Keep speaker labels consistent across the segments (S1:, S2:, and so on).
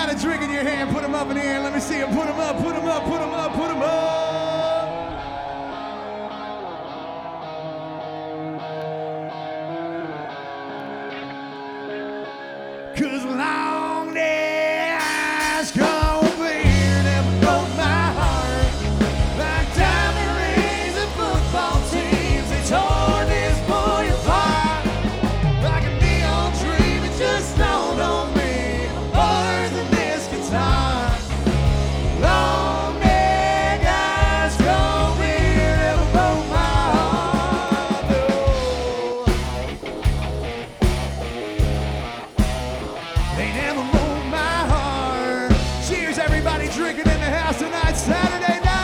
S1: got a drink in your hand, put them up in the air. Let me see them. Put them up, put them up, put them up, put them up. Cause long days cold beer never broke my heart. Like diamond rings and football teams, they tore this boy apart. Like a neon dream, it just dawned on me. More than this guitar. Long days cold beer never broke my heart. No. They never broke my heart. Cheers, everybody drinking in the house tonight, Saturday night.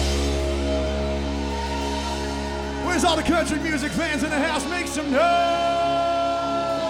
S1: Where's all the country music fans in the house? Make some noise.